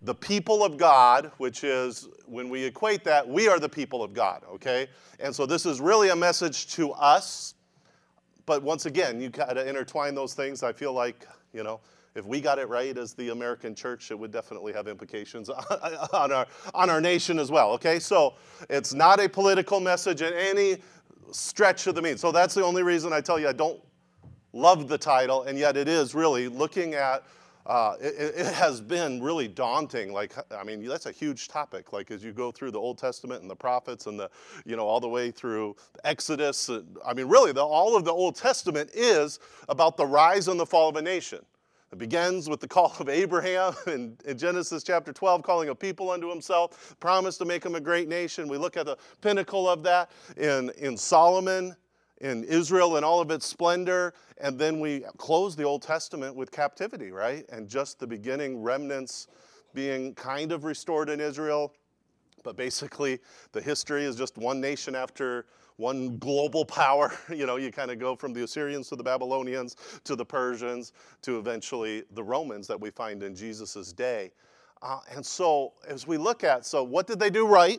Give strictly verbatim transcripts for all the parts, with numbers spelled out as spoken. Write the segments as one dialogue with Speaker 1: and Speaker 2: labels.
Speaker 1: the people of God, which is, when we equate that, we are the people of God, okay? And so this is really a message to us. But once again, you got to intertwine those things. I feel like, you know, if we got it right as the American church, it would definitely have implications on our, on our nation as well, okay? So it's not a political message in any stretch of the means. So that's the only reason I tell you I don't love the title, and yet it is really looking at, uh, it, it has been really daunting. Like, I mean, that's a huge topic. Like, as you go through the Old Testament and the prophets and the, you know, all the way through Exodus. I mean, really, the, all of the Old Testament is about the rise and the fall of a nation. It begins with the call of Abraham in, in Genesis chapter twelve, calling a people unto himself, promised to make him a great nation. We look at the pinnacle of that in, in Solomon, in Israel and all of its splendor, and then we close the Old Testament with captivity, right? And just the beginning remnants being kind of restored in Israel, but basically the history is just one nation after one global power. You know, you kind of go from the Assyrians to the Babylonians to the Persians to eventually the Romans that we find in Jesus' day. Uh, and so as we look at, so what did they do right?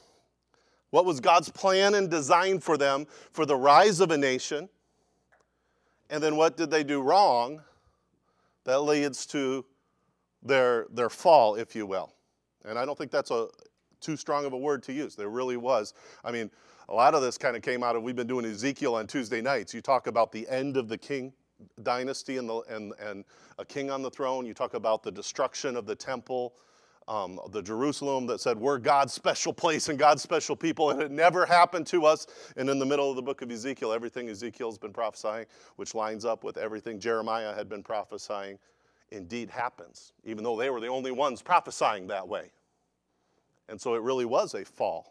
Speaker 1: What was God's plan and design for them for the rise of a nation? And then what did they do wrong that leads to their, their fall, if you will? And I don't think that's a too strong of a word to use. There really was. I mean, a lot of this kind of came out of, we've been doing Ezekiel on Tuesday nights. You talk about the end of the king dynasty and, the, and, and a king on the throne. You talk about the destruction of the temple. Um, the Jerusalem that said, we're God's special place and God's special people, and it never happened to us. And in the middle of the book of Ezekiel, everything Ezekiel's been prophesying, which lines up with everything Jeremiah had been prophesying, indeed happens, even though they were the only ones prophesying that way. And so it really was a fall.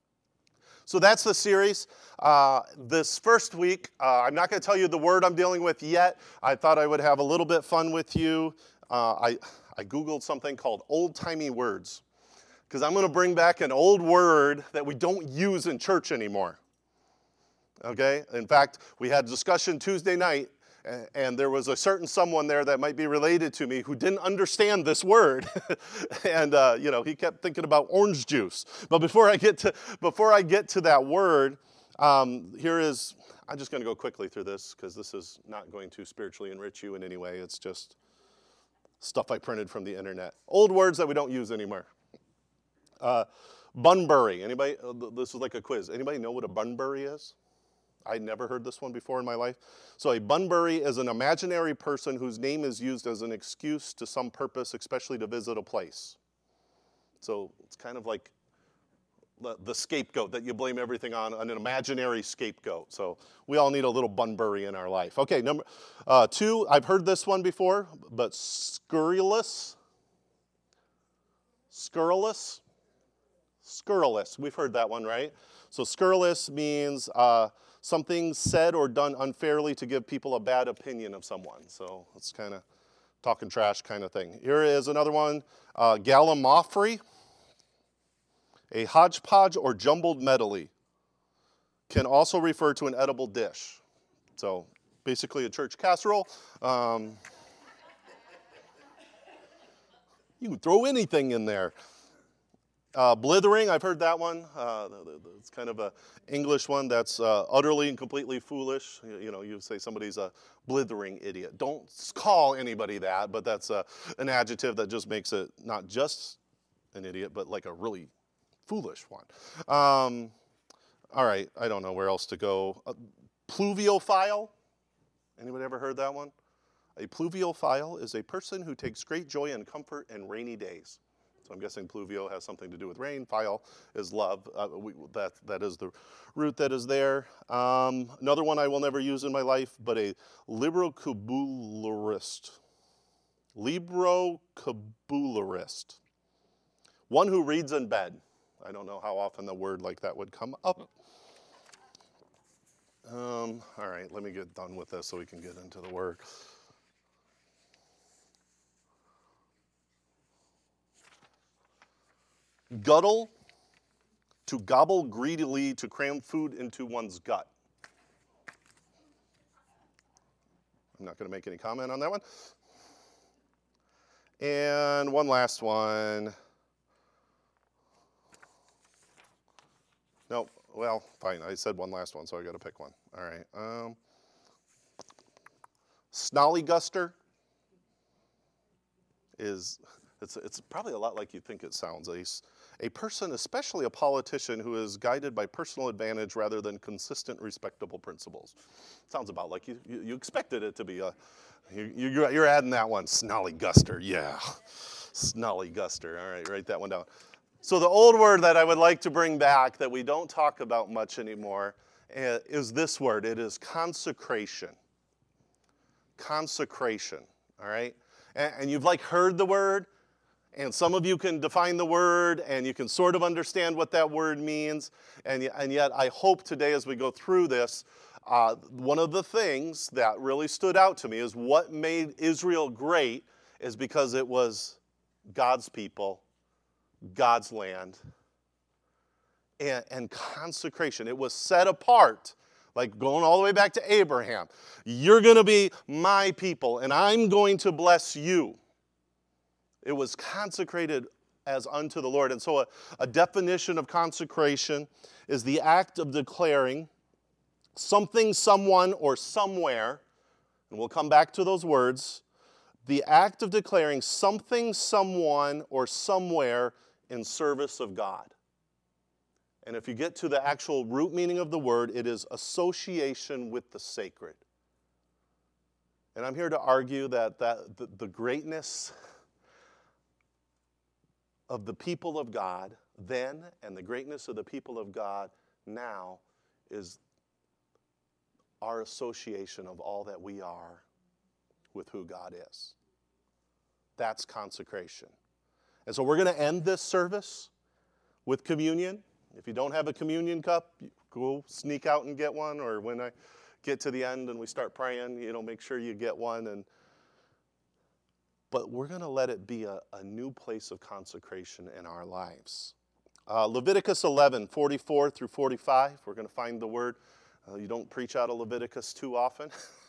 Speaker 1: So that's the series. Uh, this first week, uh, I'm not going to tell you the word I'm dealing with yet. I thought I would have a little bit fun with you. Uh, I... I Googled something called old-timey words, because I'm going to bring back an old word that we don't use in church anymore, okay? In fact, we had a discussion Tuesday night, and there was a certain someone there that might be related to me who didn't understand this word, and, uh, you know, he kept thinking about orange juice. But before I get to, before I get to that word, um, here is, I'm just going to go quickly through this, because this is not going to spiritually enrich you in any way. It's just stuff I printed from the internet. Old words that we don't use anymore. Uh, Bunbury. Anybody? This is like a quiz. Anybody know what a Bunbury is? I'd never heard this one before in my life. So a Bunbury is an imaginary person whose name is used as an excuse to some purpose, especially to visit a place. So it's kind of like the, the scapegoat that you blame everything on, an imaginary scapegoat. So we all need a little Bunbury in our life. Okay, number uh, two, I've heard this one before, but scurrilous. Scurrilous. Scurrilous. We've heard that one, right? So scurrilous means uh, something said or done unfairly to give people a bad opinion of someone. So it's kind of talking trash kind of thing. Here is another one, uh, gallimaufry. A hodgepodge or jumbled medley can also refer to an edible dish. So basically a church casserole. Um, you can throw anything in there. Uh, blithering, I've heard that one. Uh, it's kind of a English one that's uh, utterly and completely foolish. You, you know, you say somebody's a blithering idiot. Don't call anybody that, but that's a, an adjective that just makes it not just an idiot, but like a really foolish one. Um, all right, I don't know where else to go. Uh, pluviophile. Anybody ever heard that one? A pluviophile is a person who takes great joy and comfort in rainy days. So I'm guessing pluvio has something to do with rain. Phile is love. Uh, we, that, that is the root that is there. Um, another one I will never use in my life, but a librocabularist. Librocabularist. One who reads in bed. I don't know how often a word like that would come up. Um, all right, let me get done with this so we can get into the word. Guttle, to gobble greedily, to cram food into one's gut. I'm not going to make any comment on that one. And one last one. Nope. Well, fine. I said one last one, so I got to pick one. All right. Um, Snollyguster is, it's, it's probably a lot like you think it sounds. A, a person, especially a politician, who is guided by personal advantage rather than consistent, respectable principles. Sounds about like you, you, you expected it to be. A, you, you, you're adding that one. Snollyguster, yeah. Snollyguster. All right, write that one down. So the old word that I would like to bring back that we don't talk about much anymore uh, is this word. It is consecration. Consecration, all right? And, and you've like heard the word, and some of you can define the word, and you can sort of understand what that word means. And, and yet I hope today as we go through this, uh, one of the things that really stood out to me is what made Israel great is because it was God's people, God's land, and, and consecration. It was set apart, like going all the way back to Abraham. You're going to be my people, and I'm going to bless you. It was consecrated as unto the Lord. And so a, a definition of consecration is the act of declaring something, someone, or somewhere, and we'll come back to those words, the act of declaring something, someone, or somewhere in service of God. And if you get to the actual root meaning of the word, it is association with the sacred. And I'm here to argue that, that the, the greatness of the people of God then and the greatness of the people of God now is our association of all that we are with who God is. That's consecration. And so we're going to end this service with communion. If you don't have a communion cup, go sneak out and get one. Or when I get to the end and we start praying, you know, make sure you get one. And But we're going to let it be a, a new place of consecration in our lives. Uh, Leviticus eleven, forty-four through forty-five. We're going to find the word. Uh, you don't preach out of Leviticus too often.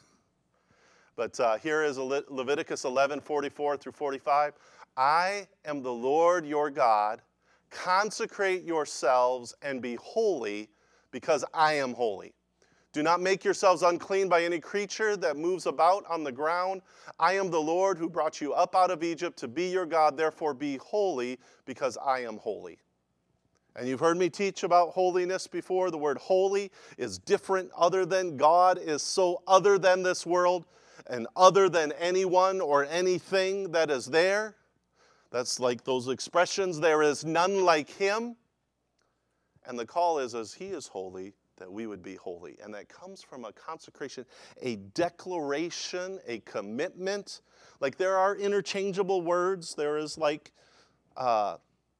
Speaker 1: But uh, here is Le- Leviticus eleven, forty-four through forty-five. I am the Lord your God. Consecrate yourselves and be holy, because I am holy. Do not make yourselves unclean by any creature that moves about on the ground. I am the Lord who brought you up out of Egypt to be your God. Therefore be holy, because I am holy. And you've heard me teach about holiness before. The word holy is different, other than. God is so other than this world and other than anyone or anything that is there. That's like those expressions, there is none like him. And the call is, as he is holy, that we would be holy. And that comes from a consecration, a declaration, a commitment. Like there are interchangeable words. There is like uh,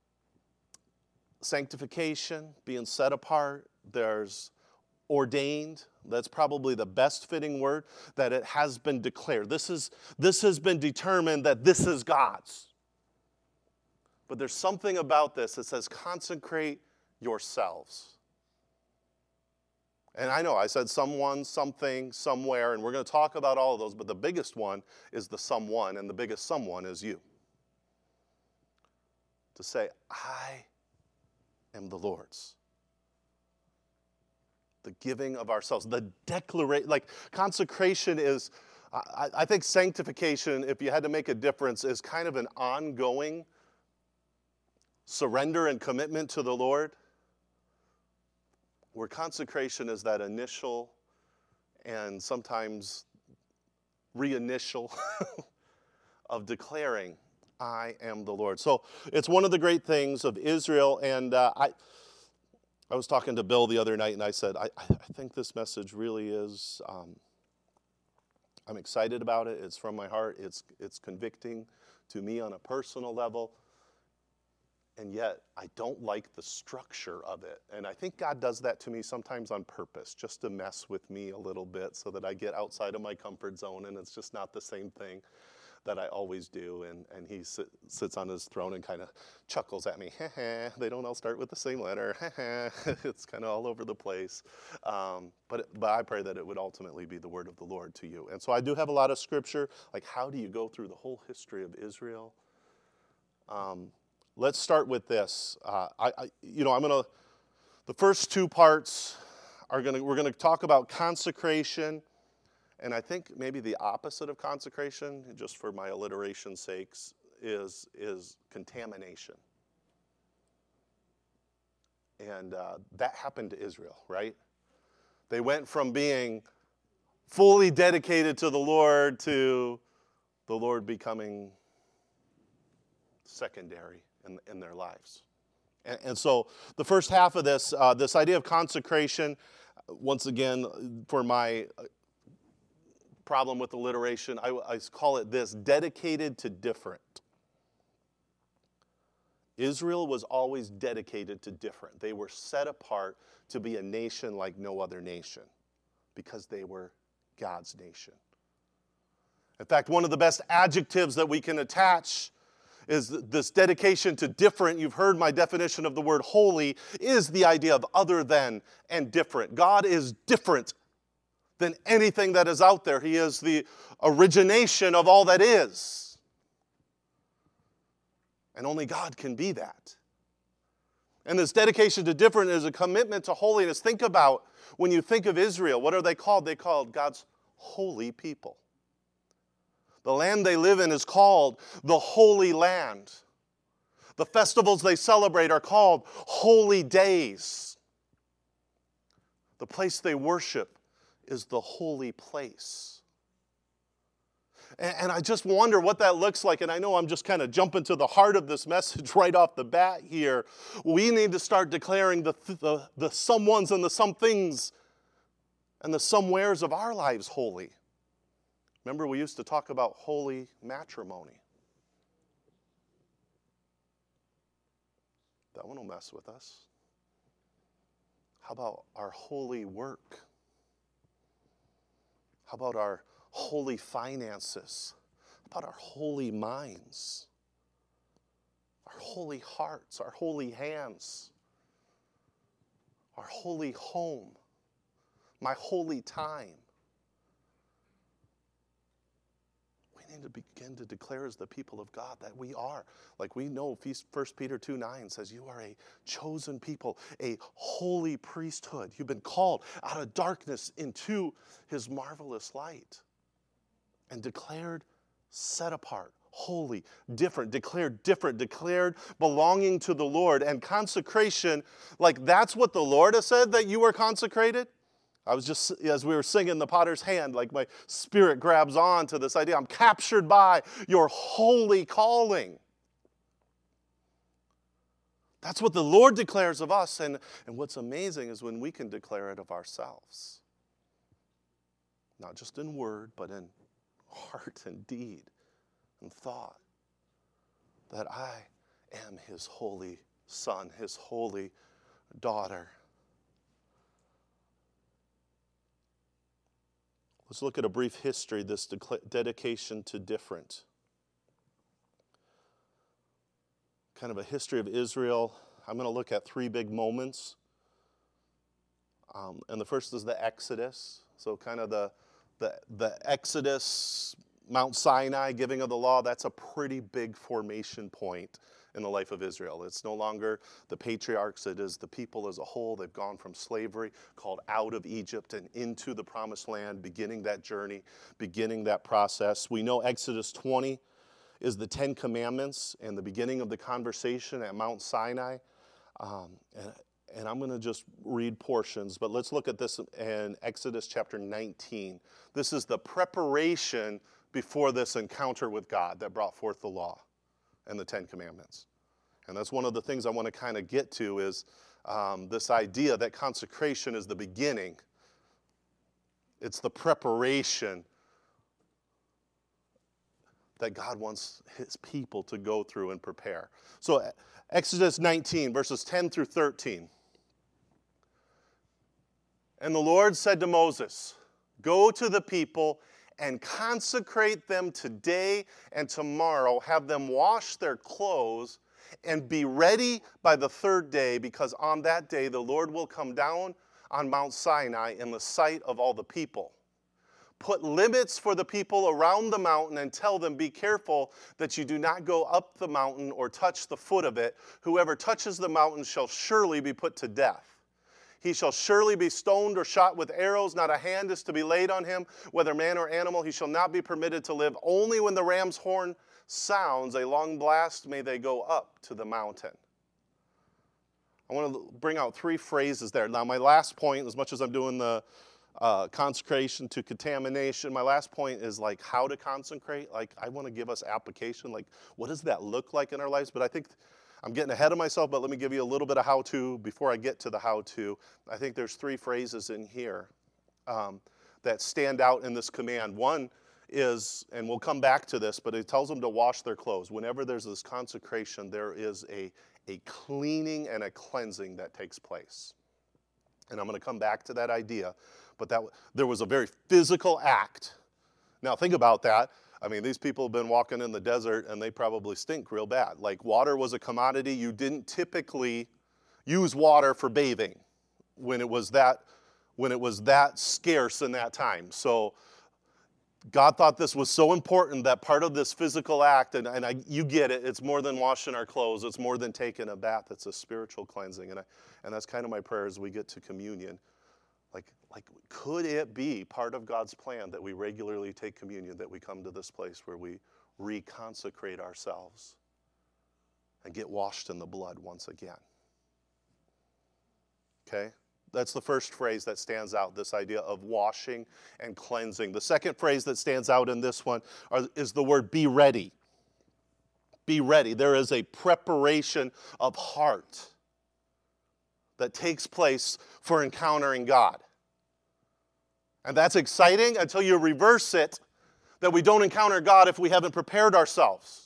Speaker 1: sanctification, being set apart. There's ordained. That's probably the best fitting word, that it has been declared. This is, this has been determined that this is God's. But there's something about this that says consecrate yourselves. And I know I said someone, something, somewhere, and we're going to talk about all of those, but the biggest one is the someone, and the biggest someone is you. To say, I am the Lord's. The giving of ourselves, the declaration, like consecration is, I, I think sanctification, if you had to make a difference, is kind of an ongoing surrender and commitment to the Lord, where consecration is that initial and sometimes reinitial of declaring, I am the Lord. So it's one of the great things of Israel, and uh, I I was talking to Bill the other night, and I said, I, I think this message really is, um, I'm excited about it. It's from my heart. It's it's convicting to me on a personal level. And yet, I don't like the structure of it. And I think God does that to me sometimes on purpose, just to mess with me a little bit so that I get outside of my comfort zone and it's just not the same thing. that I always do, and, and he sit, sits on his throne and kind of chuckles at me. They don't all start with the same letter. It's kind of all over the place. Um, but, but I pray that it would ultimately be the word of the Lord to you. And so I do have a lot of scripture, like how do you go through the whole history of Israel? Um, let's start with this. Uh, I, I, you know, I'm going to, the first two parts are going to, we're going to talk about consecration. And I think maybe the opposite of consecration, just for my alliteration's sakes, is, is contamination. And uh, that happened to Israel, right? They went from being fully dedicated to the Lord to the Lord becoming secondary in, in their lives. And, and so the first half of this, uh, this idea of consecration, once again, for my problem with alliteration, I, I call it this: dedicated to different. Israel was always dedicated to different. They were set apart to be a nation like no other nation because they were God's nation. In fact, one of the best adjectives that we can attach is this dedication to different. You've heard my definition of the word holy is the idea of other than and different. God is different than anything that is out there. He is the origination of all that is. And only God can be that. And this dedication to different is a commitment to holiness. Think about, when you think of Israel, what are they called? They're called God's holy people. The land they live in is called the Holy Land. The festivals they celebrate are called holy days. The place they worship is the holy place. And, and I just wonder what that looks like. And I know I'm just kind of jumping to the heart of this message right off the bat here. We need to start declaring the, the, the someones and the somethings and the somewheres of our lives holy. Remember, we used to talk about holy matrimony. That one will mess with us. How about our holy work? How about our holy finances? How about our holy minds? Our holy hearts, our holy hands, our holy home, my holy time. We need to begin to declare as the people of God that we are, like we know First Peter two nine says, you are a chosen people, a holy priesthood. You've been called out of darkness into his marvelous light and declared set apart, holy, different, declared different, declared belonging to the Lord. And consecration, like that's what the Lord has said, that you are consecrated. I was just, as we were singing The Potter's Hand, like my spirit grabs on to this idea. I'm captured by your holy calling. That's what the Lord declares of us. And, and what's amazing is when we can declare it of ourselves. Not just in word, but in heart and deed and thought. That I am his holy son, his holy daughter. Let's look at a brief history, this dedication to different. Kind of a history of Israel. I'm going to look at three big moments. Um, and the first is the Exodus. So kind of the, the, the Exodus, Mount Sinai, giving of the law, that's a pretty big formation point in the life of Israel. It's no longer the patriarchs, it is the people as a whole. They've gone from slavery, called out of Egypt and into the promised land, beginning that journey, beginning that process. We know Exodus twenty is the Ten Commandments and the beginning of the conversation at Mount Sinai. Um, and, and I'm going to just read portions, but let's look at this in Exodus chapter nineteen. This is the preparation before this encounter with God that brought forth the law and the Ten Commandments. And that's one of the things I want to kind of get to is um, this idea that consecration is the beginning. It's the preparation that God wants his people to go through and prepare. So Exodus nineteen, verses ten through thirteen. And the Lord said to Moses, go to the people and consecrate them today and tomorrow. Have them wash their clothes and be ready by the third day, because on that day the Lord will come down on Mount Sinai in the sight of all the people. Put limits for the people around the mountain and tell them, be careful that you do not go up the mountain or touch the foot of it. Whoever touches the mountain shall surely be put to death. He shall surely be stoned or shot with arrows. Not a hand is to be laid on him, whether man or animal. He shall not be permitted to live. Only when the ram's horn sounds a long blast may they go up to the mountain. I want to bring out three phrases there. Now, my last point, as much as I'm doing the uh, consecration to contamination, my last point is like how to consecrate. Like, I want to give us application. Like, what does that look like in our lives? But I think I'm getting ahead of myself, but let me give you a little bit of how-to before I get to the how-to. I think there's three phrases in here um, that stand out in this command. One is, and we'll come back to this, but it tells them to wash their clothes. Whenever there's this consecration, there is a, a cleaning and a cleansing that takes place. And I'm going to come back to that idea, but that there was a very physical act. Now think about that. I mean, these people have been walking in the desert and they probably stink real bad. Like, water was a commodity. You didn't typically use water for bathing when it was that, when it was that scarce in that time. So God thought this was so important that part of this physical act, and, and I, you get it, it's more than washing our clothes. It's more than taking a bath. It's a spiritual cleansing. And, I, and that's kind of my prayer as we get to communion. Like, like, could it be part of God's plan that we regularly take communion, that we come to this place where we reconsecrate ourselves and get washed in the blood once again? Okay? That's the first phrase that stands out, this idea of washing and cleansing. The second phrase that stands out in this one are, is the word be ready. Be ready. There is a preparation of heart that takes place for encountering God. And that's exciting until you reverse it, that we don't encounter God if we haven't prepared ourselves.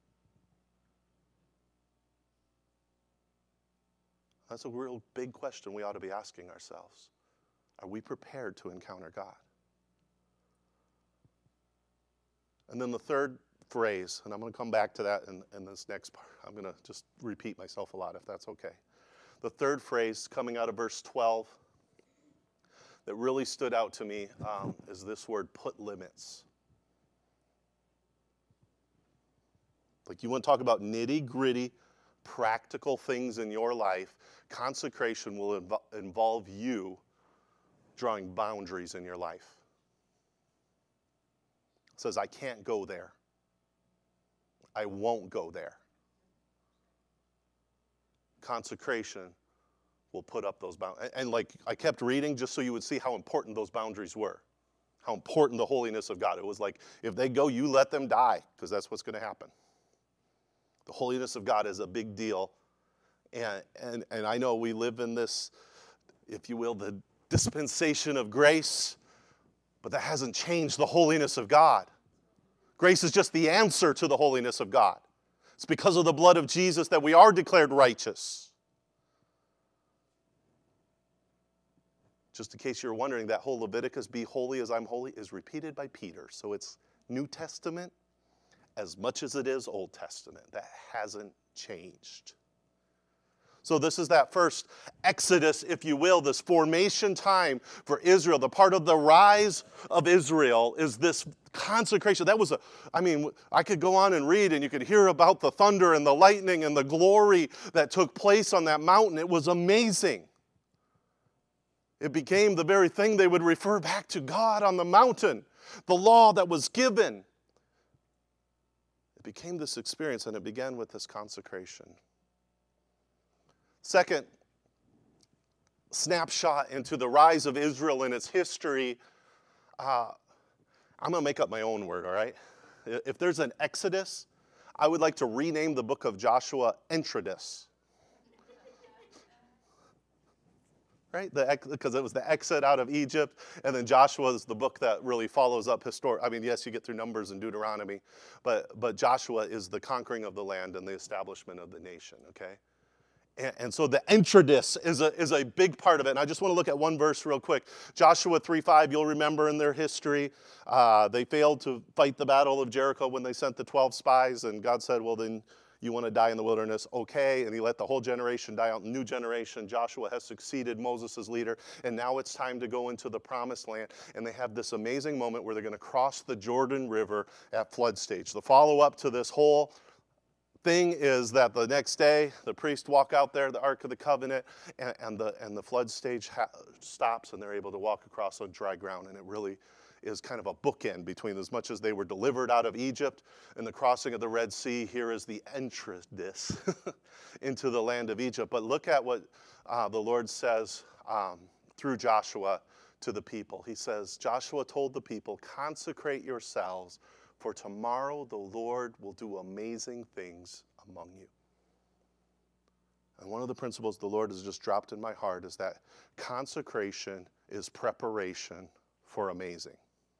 Speaker 1: That's a real big question we ought to be asking ourselves. Are we prepared to encounter God? And then the third phrase, and I'm going to come back to that in, in this next part. I'm going to just repeat myself a lot if that's okay. The third phrase coming out of verse twelve that really stood out to me um, is this word, put limits. Like, you want to talk about nitty-gritty, practical things in your life, consecration will inv- involve you drawing boundaries in your life. It says, I can't go there. I won't go there. Consecration will put up those boundaries. And, and like, I kept reading just so you would see how important those boundaries were, how important the holiness of God. It was like, if they go, you let them die, because that's what's going to happen. The holiness of God is a big deal. And, and, and I know we live in this, if you will, the dispensation of grace, but that hasn't changed the holiness of God. Grace is just the answer to the holiness of God. It's because of the blood of Jesus that we are declared righteous. Just in case you're wondering, that whole Leviticus, be holy as I'm holy, is repeated by Peter. So it's New Testament as much as it is Old Testament. That hasn't changed. So this is that first exodus, if you will, this formation time for Israel. The part of the rise of Israel is this consecration. That was a, I mean, I could go on and read and you could hear about the thunder and the lightning and the glory that took place on that mountain. It was amazing. It became the very thing they would refer back to, God on the mountain, the law that was given. It became this experience, and it began with this consecration. Second snapshot into the rise of Israel and its history. Uh, I'm going to make up my own word, all right? If there's an Exodus, I would like to rename the book of Joshua Entrodus. Right? Because it was the exit out of Egypt, and then Joshua is the book that really follows up historic. I mean, yes, you get through Numbers and Deuteronomy, but, but Joshua is the conquering of the land and the establishment of the nation, okay? And, and so the Entradius is a, is a big part of it. And I just want to look at one verse real quick. Joshua three five, you'll remember in their history, uh, they failed to fight the battle of Jericho when they sent the twelve spies. And God said, well, then you want to die in the wilderness, okay. And he let the whole generation die out. New generation, Joshua has succeeded Moses as leader. And now it's time to go into the promised land. And they have this amazing moment where they're going to cross the Jordan River at flood stage. The follow-up to this whole thing is that the next day, the priests walk out there, the Ark of the Covenant, and, and, the, and the flood stage ha- stops, and they're able to walk across on dry ground. And it really is kind of a bookend between as much as they were delivered out of Egypt and the crossing of the Red Sea. Here is the Entradius into the land of Egypt. But look at what uh, the Lord says um, through Joshua to the people. He says, Joshua told the people, consecrate yourselves, for tomorrow the Lord will do amazing things among you. And one of the principles the Lord has just dropped in my heart is that consecration is preparation for amazing.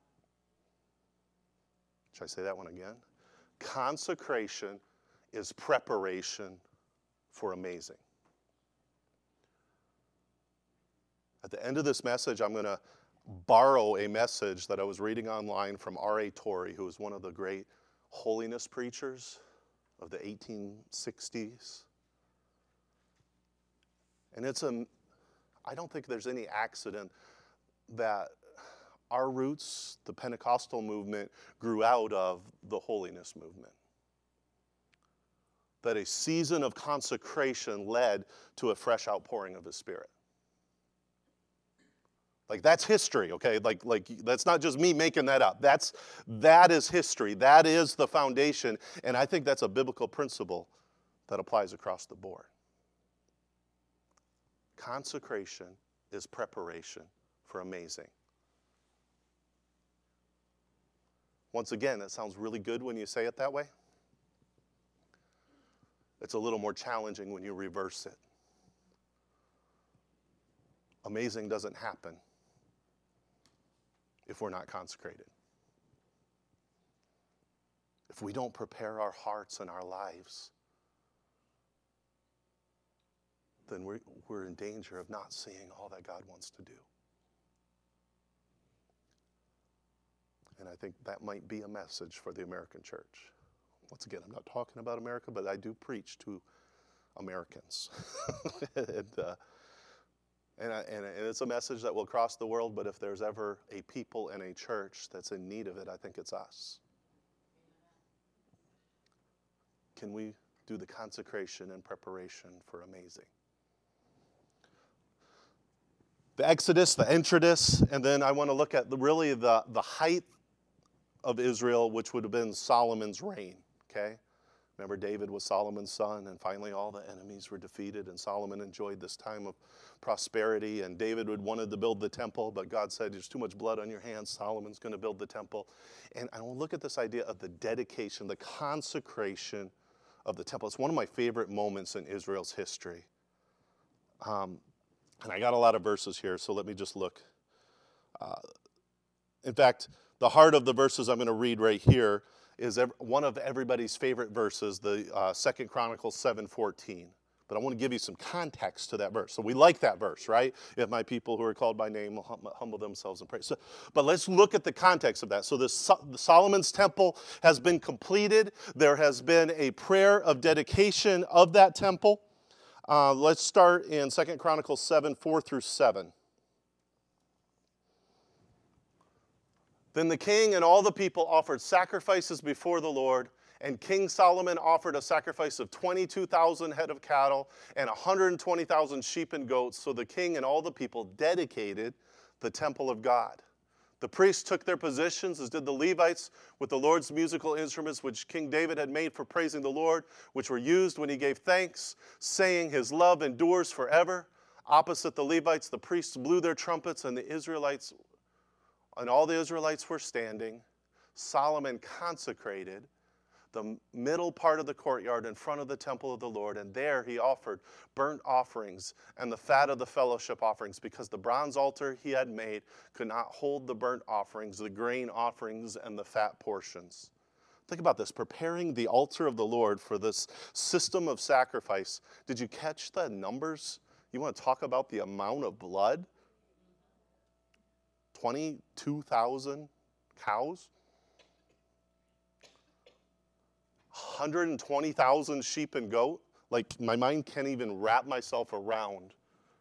Speaker 1: Should I say that one again? Consecration is preparation for amazing. At the end of this message, I'm going to borrow a message that I was reading online from R A Torrey, who was one of the great holiness preachers of the eighteen sixties. And it's a, I don't think there's any accident that our roots, the Pentecostal movement, grew out of the holiness movement. That a season of consecration led to a fresh outpouring of His Spirit. Like, that's history, okay? Like, like that's not just me making that up. That's, that is history. That is the foundation. And I think that's a biblical principle that applies across the board. Consecration is preparation for amazing. Once again, that sounds really good when you say it that way. It's a little more challenging when you reverse it. Amazing doesn't happen if we're not consecrated. If we don't prepare our hearts and our lives, then we're, we're in danger of not seeing all that God wants to do. And I think that might be a message for the American church. Once again, I'm not talking about America, but I do preach to Americans. and, uh, and, I, and it's a message that will cross the world, but if there's ever a people and a church that's in need of it, I think it's us. Can we do the consecration and preparation for amazing? The Exodus, the Entradius, and then I want to look at the, really the, the height of Israel, which would have been Solomon's reign, okay? Remember, David was Solomon's son, and finally all the enemies were defeated, and Solomon enjoyed this time of prosperity, and David would wanted to build the temple, but God said, there's too much blood on your hands, Solomon's going to build the temple. And I want to look at this idea of the dedication, the consecration of the temple. It's one of my favorite moments in Israel's history. Um, and I got a lot of verses here, so let me just look. Uh, in fact, the heart of the verses I'm going to read right here is one of everybody's favorite verses, the uh, Second Chronicles seven fourteen. But I want to give you some context to that verse. So we like that verse, right? If my people who are called by name will hum- humble themselves and pray. So, but let's look at the context of that. So this, the Solomon's temple has been completed. There has been a prayer of dedication of that temple. Uh, let's start in Second Chronicles seven, four through seven. Then the king and all the people offered sacrifices before the Lord, and King Solomon offered a sacrifice of twenty-two thousand head of cattle and one hundred twenty thousand sheep and goats. So the king and all the people dedicated the temple of God. The priests took their positions, as did the Levites, with the Lord's musical instruments, which King David had made for praising the Lord, which were used when he gave thanks, saying, his love endures forever. Opposite the Levites, the priests blew their trumpets, and the Israelites And all the Israelites were standing. Solomon consecrated the middle part of the courtyard in front of the temple of the Lord, and there he offered burnt offerings and the fat of the fellowship offerings, because the bronze altar he had made could not hold the burnt offerings, the grain offerings, and the fat portions. Think about this, preparing the altar of the Lord for this system of sacrifice. Did you catch the numbers? You want to talk about the amount of blood? twenty-two thousand cows? one hundred twenty thousand sheep and goat? Like, my mind can't even wrap myself around.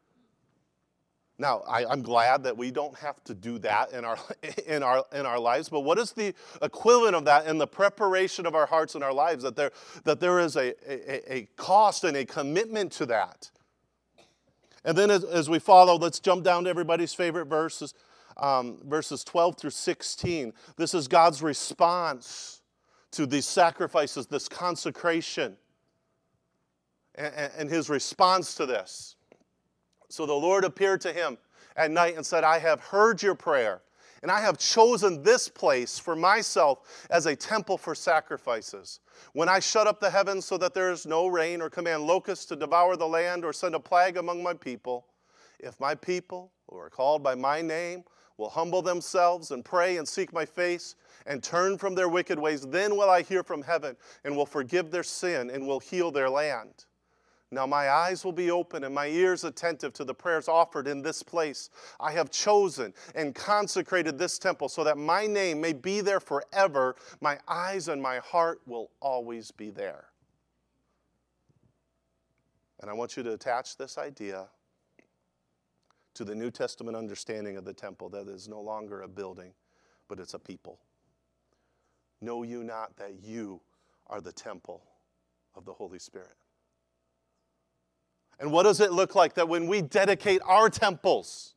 Speaker 1: Now, I, I'm glad that we don't have to do that in our, in, our, in our lives, but what is the equivalent of that in the preparation of our hearts and our lives? That there, that there is a, a, a cost and a commitment to that. And then as, as we follow, let's jump down to everybody's favorite verses, um, verses twelve through sixteen. This is God's response to these sacrifices, this consecration, and, and his response to this. So the Lord appeared to him at night and said, I have heard your prayer, and I have chosen this place for myself as a temple for sacrifices. When I shut up the heavens so that there is no rain, or command locusts to devour the land, or send a plague among my people, if my people, who are called by my name, will humble themselves and pray and seek my face and turn from their wicked ways, then will I hear from heaven and will forgive their sin and will heal their land. Now my eyes will be open and my ears attentive to the prayers offered in this place. I have chosen and consecrated this temple so that my name may be there forever. My eyes and my heart will always be there. And I want you to attach this idea to the New Testament understanding of the temple, that is no longer a building, but it's a people. Know you not that you are the temple of the Holy Spirit? And what does it look like that when we dedicate our temples?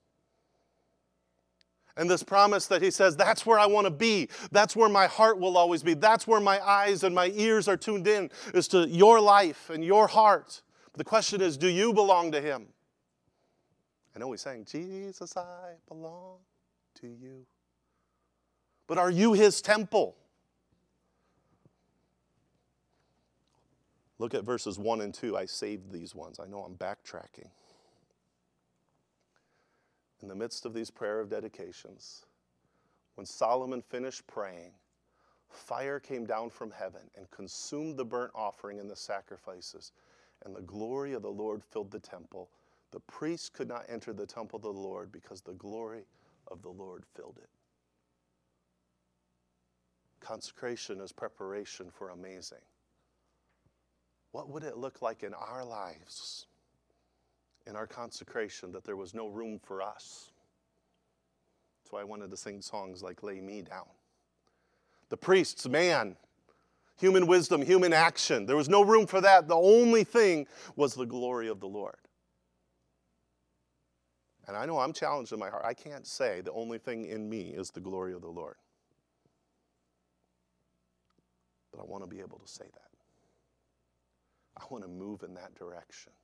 Speaker 1: And this promise that he says, that's where I want to be. That's where my heart will always be. That's where my eyes and my ears are tuned in, is to your life and your heart. But the question is, do you belong to him? I know we sang, Jesus, I belong to you. But are you his temple? Look at verses one and two. I saved these ones. I know I'm backtracking. In the midst of these prayer of dedications, when Solomon finished praying, fire came down from heaven and consumed the burnt offering and the sacrifices, and the glory of the Lord filled the temple. The priests could not enter the temple of the Lord because the glory of the Lord filled it. Consecration is preparation for amazing. What would it look like in our lives, in our consecration, that there was no room for us? That's why I wanted to sing songs like Lay Me Down. The priests, man, human wisdom, human action. There was no room for that. The only thing was the glory of the Lord. And I know I'm challenged in my heart. I can't say the only thing in me is the glory of the Lord. But I want to be able to say that. I want to move in that direction.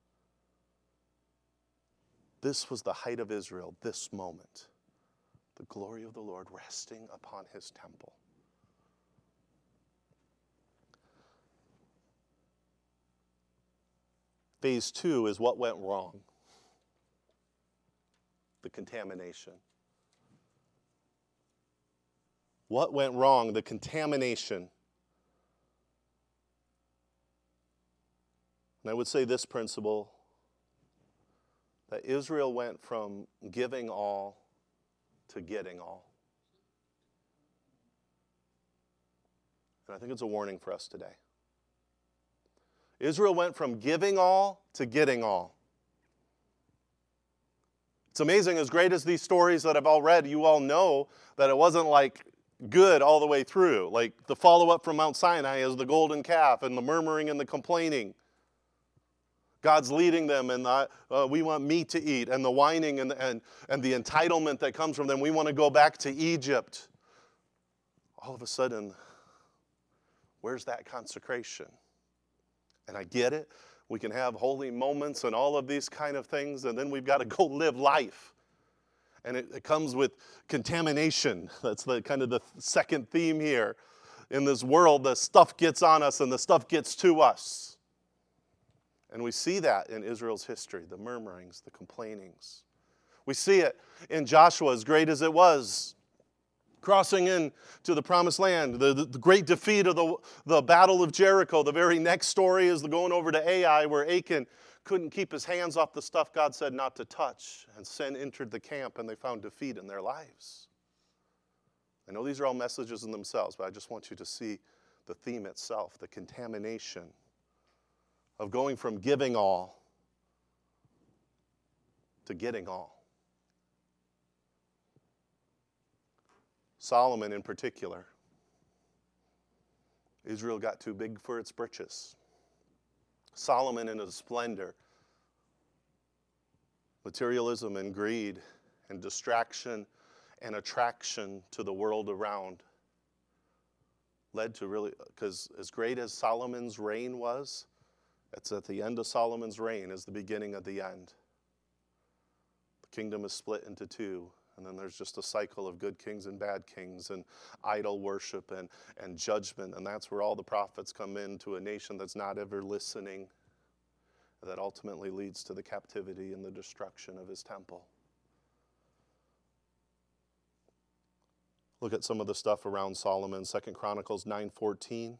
Speaker 1: This was the height of Israel, this moment. The glory of the Lord resting upon his temple. Phase two is what went wrong. The contamination. What went wrong? The contamination. And I would say this principle, that Israel went from giving all to getting all. And I think it's a warning for us today. Israel went from giving all to getting all. It's amazing, as great as these stories that I've all read, you all know that it wasn't like good all the way through. Like the follow-up from Mount Sinai is the golden calf and the murmuring and the complaining. God's leading them, and the, uh, we want meat to eat, and the whining and, and, and the entitlement that comes from them. We want to go back to Egypt. All of a sudden, where's that consecration? And I get it. We can have holy moments and all of these kind of things, and then we've got to go live life. And it, it comes with contamination. That's the kind of the second theme here. In this world, the stuff gets on us and the stuff gets to us. And we see that in Israel's history, the murmurings, the complainings. We see it in Joshua, as great as it was. crossing in to the promised land, the, the, the great defeat of the, the Battle of Jericho. The very next story is the going over to Ai, where Achan couldn't keep his hands off the stuff God said not to touch, and sin entered the camp, and they found defeat in their lives. I know these are all messages in themselves, but I just want you to see the theme itself, the contamination of going from giving all to getting all. Solomon in particular. Israel got too big for its britches. Solomon in his splendor. Materialism and greed and distraction and attraction to the world around led to really, because as great as Solomon's reign was, it's at the end of Solomon's reign is the beginning of the end. The kingdom is split into two. And then there's just a cycle of good kings and bad kings and idol worship and, and judgment. And that's where all the prophets come into a nation that's not ever listening. That ultimately leads to the captivity and the destruction of his temple. Look at some of the stuff around Solomon. Second Chronicles nine fourteen.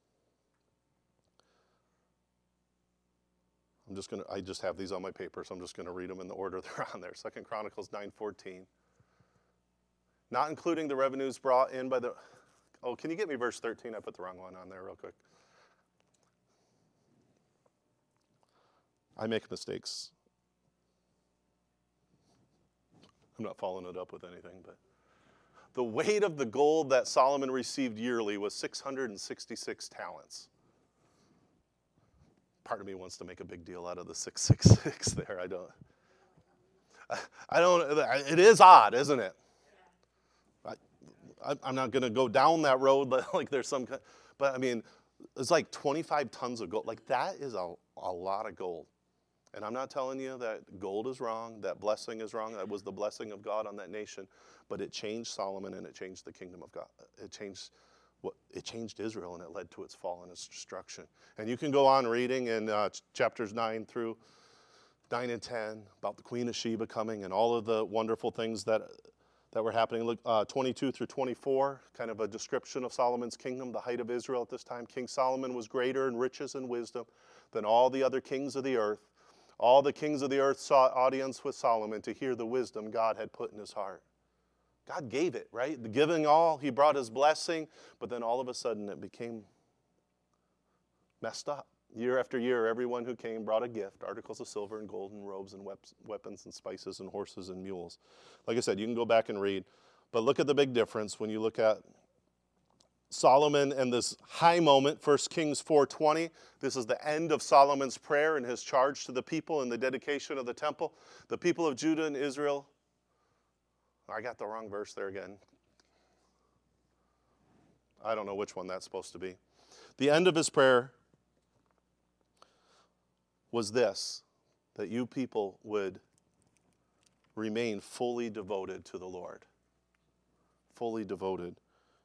Speaker 1: I'm just going to, I just have these on my paper, so I'm just going to read them in the order they're on there. Second Chronicles nine fourteen. Not including the revenues brought in by the, oh, can you get me verse thirteen? I put the wrong one on there real quick. I make mistakes. I'm not following it up with anything, but the weight of the gold that Solomon received yearly was six hundred sixty-six talents. Part of me wants to make a big deal out of the six six six there. I don't. I don't. It is odd, isn't it? I, I'm not going to go down that road like there's some, but I mean, it's like twenty-five tons of gold. Like that is a, a lot of gold. And I'm not telling you that gold is wrong, that blessing is wrong. That was the blessing of God on that nation, but it changed Solomon and it changed the kingdom of God. It changed what it changed Israel and it led to its fall and its destruction. And you can go on reading in uh, chapters nine through nine and ten about the Queen of Sheba coming and all of the wonderful things that that were happening. Look, uh, twenty-two through twenty-four, kind of a description of Solomon's kingdom, the height of Israel at this time. King Solomon was greater in riches and wisdom than all the other kings of the earth. All the kings of the earth sought audience with Solomon to hear the wisdom God had put in his heart. God gave it, right? The giving all, he brought his blessing, but then all of a sudden it became messed up. Year after year, everyone who came brought a gift, articles of silver and gold and robes and weapons and spices and horses and mules. Like I said, you can go back and read. But look at the big difference when you look at Solomon and this high moment, First Kings four twenty. This is the end of Solomon's prayer and his charge to the people in the dedication of the temple. The people of Judah and Israel. I got the wrong verse there again. I don't know which one that's supposed to be. The end of his prayer was this, that you people would remain fully devoted to the Lord. Fully devoted.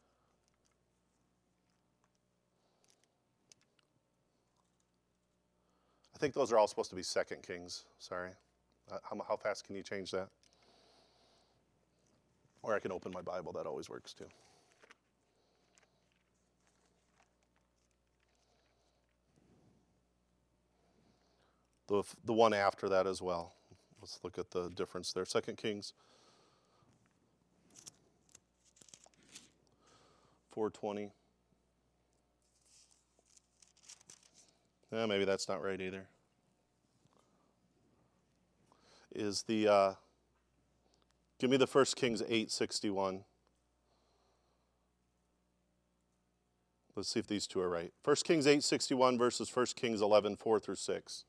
Speaker 1: I think those are all supposed to be Second Kings. Sorry. Uh, how, how fast can you change that? Or I can open my Bible. That always works too. The, the one after that as well. Let's look at the difference there. Second Kings four twenty. Yeah, maybe that's not right either. Is the, uh, give me the First Kings eight sixty-one. Let's see if these two are right. First Kings eight sixty-one versus First Kings eleven four through six.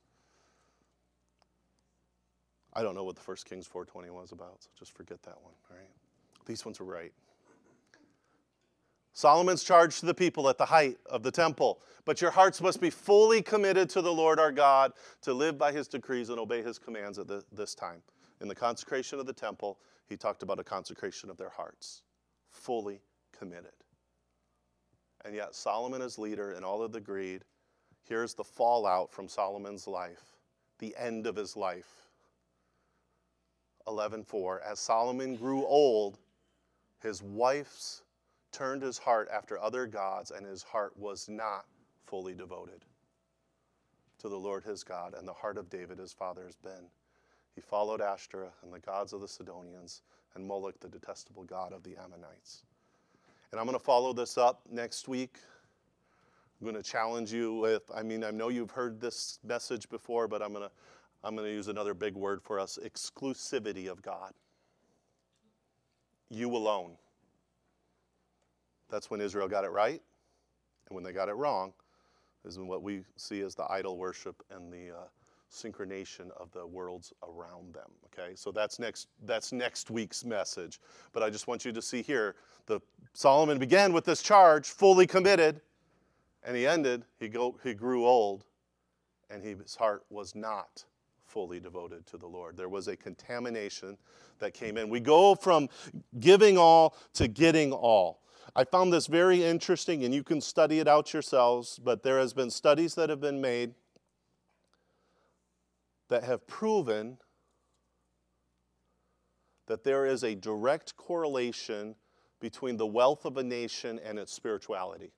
Speaker 1: I don't know what the First Kings four twenty was about, so just forget that one, all right? These ones are right. Solomon's charge to the people at the height of the temple. But your hearts must be fully committed to the Lord our God, to live by his decrees and obey his commands at the, this time. In the consecration of the temple, he talked about a consecration of their hearts. Fully committed. And yet Solomon as leader in all of the greed, here's the fallout from Solomon's life, the end of his life. eleven four, as Solomon grew old, His wife's turned his heart after other gods, and his heart was not fully devoted to the Lord his God, and the heart of David his father has been. He followed Ashtoreth and the gods of the Sidonians, and Moloch, the detestable god of the Ammonites. And I'm going to follow this up next week. I'm going to challenge you with, I mean, I know you've heard this message before, but I'm going to I'm going to use another big word for us, exclusivity of God. You alone. That's when Israel got it right, and when they got it wrong is what we see as the idol worship and the uh, synchronization of the worlds around them. Okay, so that's next. That's next week's message. But I just want you to see here, the Solomon began with this charge, fully committed, and he ended. He go. He grew old, and he, his heart was not fully devoted to the Lord. There was a contamination that came in. We go from giving all to getting all. I found this very interesting, and you can study it out yourselves, but there has been studies that have been made that have proven that there is a direct correlation between the wealth of a nation and its spirituality.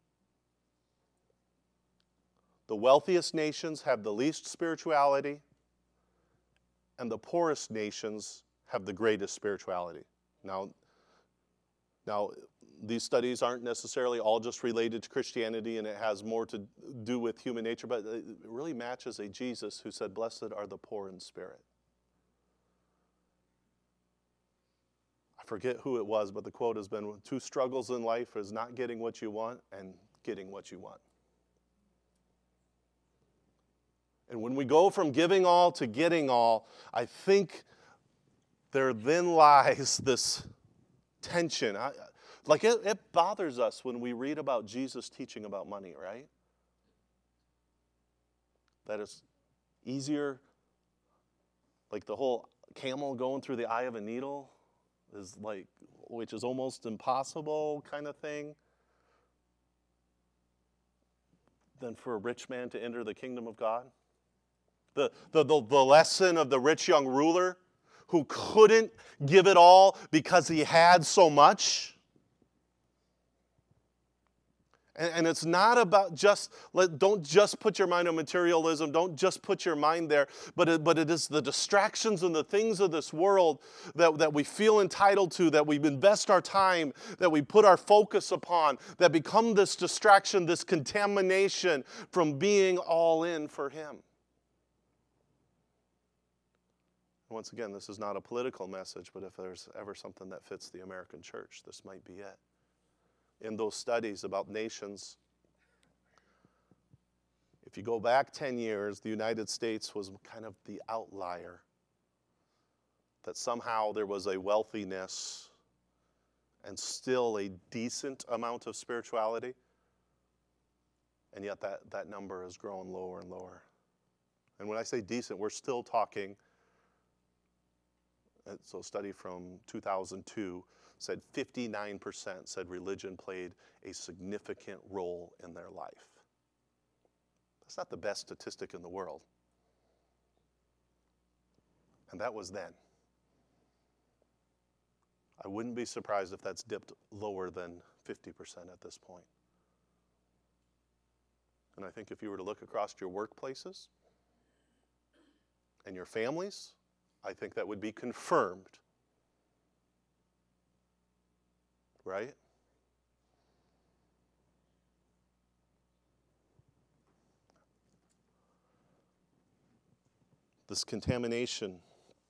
Speaker 1: The wealthiest nations have the least spirituality, and the poorest nations have the greatest spirituality. Now, now, these studies aren't necessarily all just related to Christianity, and it has more to do with human nature, but it really matches a Jesus who said, "Blessed are the poor in spirit." I forget who it was, but the quote has been, two struggles in life is not getting what you want and getting what you want. And when we go from giving all to getting all, I think there then lies this tension. I, like it, it bothers us when we read about Jesus teaching about money, right? That it's easier, like the whole camel going through the eye of a needle is like, which is almost impossible kind of thing, than for a rich man to enter the kingdom of God. The, the, the, the lesson of the rich young ruler who couldn't give it all because he had so much. And, and it's not about just, let, don't just put your mind on materialism, don't just put your mind there, but it, but it is the distractions and the things of this world that, that we feel entitled to, that we invest our time, that we put our focus upon, that become this distraction, this contamination from being all in for Him. Once again, this is not a political message, but if there's ever something that fits the American church, this might be it. In those studies about nations, if you go back ten years, the United States was kind of the outlier. That somehow there was a wealthiness and still a decent amount of spirituality, and yet that, that number has grown lower and lower. And when I say decent, we're still talking. So a study from two thousand two said fifty-nine percent said religion played a significant role in their life. That's not the best statistic in the world. And that was then. I wouldn't be surprised if that's dipped lower than fifty percent at this point. And I think if you were to look across your workplaces and your families, I think that would be confirmed. Right? This contamination,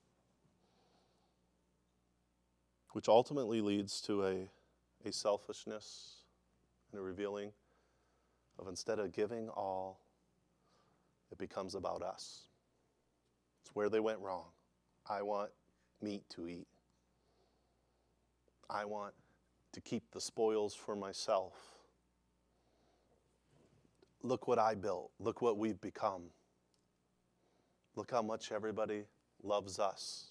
Speaker 1: which ultimately leads to a, a selfishness and a revealing of, instead of giving all, it becomes about us. It's where they went wrong. I want meat to eat. I want to keep the spoils for myself. Look what I built. Look what we've become. Look how much everybody loves us.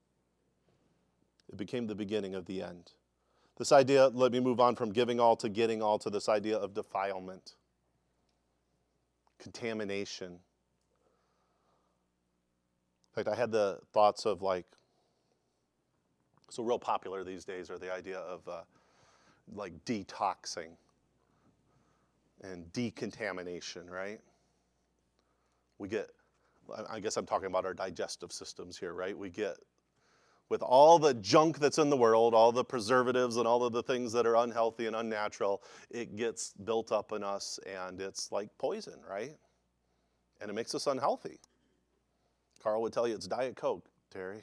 Speaker 1: It became the beginning of the end. This idea, let me move on from giving all to getting all to this idea of defilement, contamination. In fact, I had the thoughts of like, So real popular these days are the idea of uh, like detoxing and decontamination, right? We get, I guess I'm talking about our digestive systems here, right? We get, with all the junk that's in the world, all the preservatives and all of the things that are unhealthy and unnatural, it gets built up in us and it's like poison, right? And it makes us unhealthy. Carl would tell you it's Diet Coke, Terry.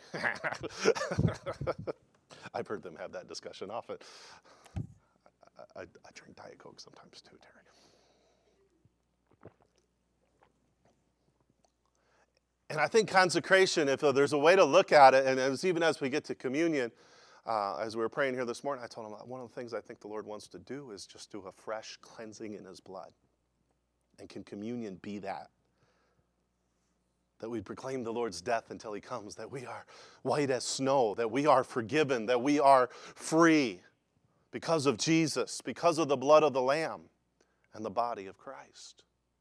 Speaker 1: I've heard them have that discussion often. I, I, I drink Diet Coke sometimes too, Terry. And I think consecration, if there's a way to look at it, and as, even as we get to communion, uh, as we were praying here this morning, I told him one of the things I think the Lord wants to do is just do a fresh cleansing in his blood. And can communion be that? That we proclaim the Lord's death until he comes, that we are white as snow, that we are forgiven, that we are free because of Jesus, because of the blood of the Lamb and the body of Christ.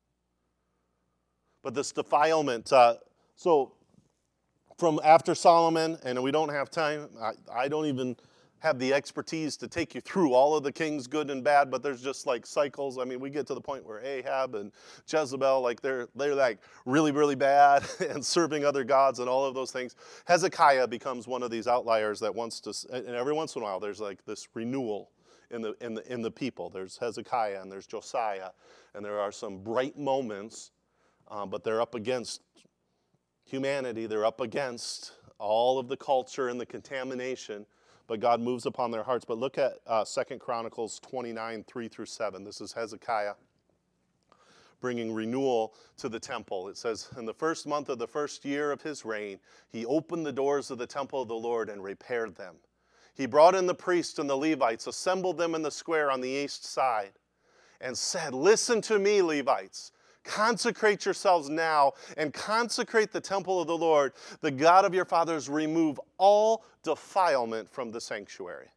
Speaker 1: But this defilement, uh, so from after Solomon, and we don't have time, I, I don't even have the expertise to take you through all of the kings, good and bad, but there's just like cycles. I mean, we get to the point where Ahab and Jezebel, like they're they're like really, really bad and serving other gods and all of those things. Hezekiah becomes one of these outliers that wants to, and every once in a while there's like this renewal in the in the in the people. There's Hezekiah and there's Josiah, and there are some bright moments, um, but they're up against humanity. They're up against all of the culture and the contamination. But God moves upon their hearts. But look at uh, Second Chronicles twenty-nine, three through seven. This is Hezekiah bringing renewal to the temple. It says, in the first month of the first year of his reign, he opened the doors of the temple of the Lord and repaired them. He brought in the priests and the Levites, assembled them in the square on the east side, and said, listen to me, Levites. Consecrate yourselves now and consecrate the temple of the Lord, the God of your fathers. Remove all defilement from the sanctuary.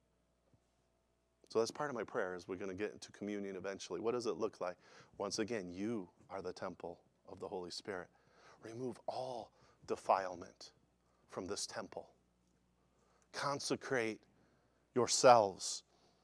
Speaker 1: So that's part of my prayer as we're going to get into communion eventually. What does it look like? Once again, you are the temple of the Holy Spirit. Remove all defilement from this temple. Consecrate yourselves.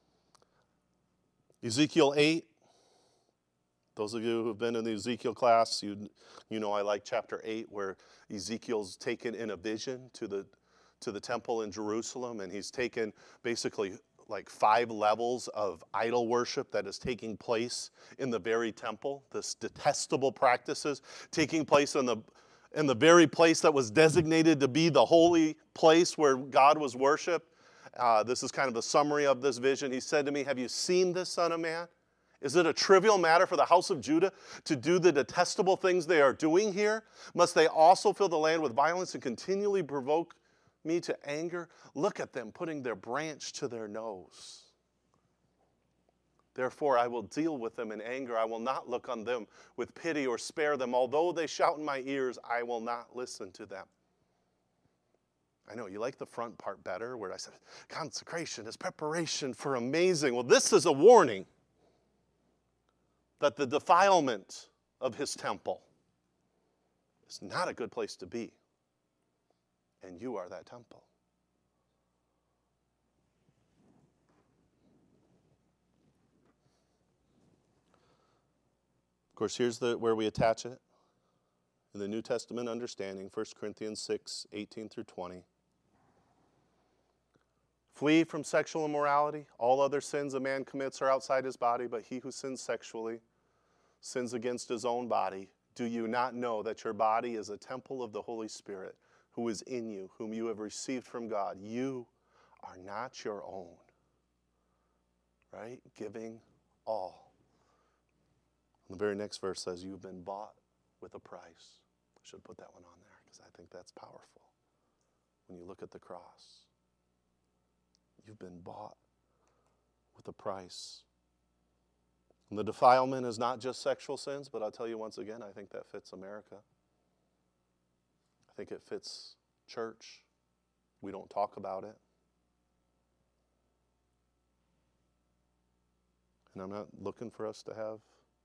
Speaker 1: Ezekiel eight. Those of you who have been in the Ezekiel class, you, you know I like chapter eight where Ezekiel's taken in a vision to the, to the temple in Jerusalem, and he's taken basically like five levels of idol worship that is taking place in the very temple, this detestable practices taking place in the, in the very place that was designated to be the holy place where God was worshiped. Uh, this is kind of the summary of this vision. He said to me, have you seen this, son of man? Is it a trivial matter for the house of Judah to do the detestable things they are doing here? Must they also fill the land with violence and continually provoke me to anger? Look at them putting their branch to their nose. Therefore, I will deal with them in anger. I will not look on them with pity or spare them. Although they shout in my ears, I will not listen to them. I know, you like the front part better where I said, consecration is preparation for amazing. Well, this is a warning that the defilement of his temple is not a good place to be. And you are that temple. Of course, here's the, where we attach it. In the New Testament understanding, First Corinthians six, eighteen through twenty. Flee from sexual immorality. All other sins a man commits are outside his body, but he who sins sexually sins against his own body. Do you not know that your body is a temple of the Holy Spirit who is in you, whom you have received from God? You are not your own. Right? Giving all. And the very next verse says, you've been bought with a price. I should put that one on there because I think that's powerful. When you look at the cross, you've been bought with a price. And the defilement is not just sexual sins, but I'll tell you once again, I think that fits America. I think it fits church. We don't talk about it. And I'm not looking for us to have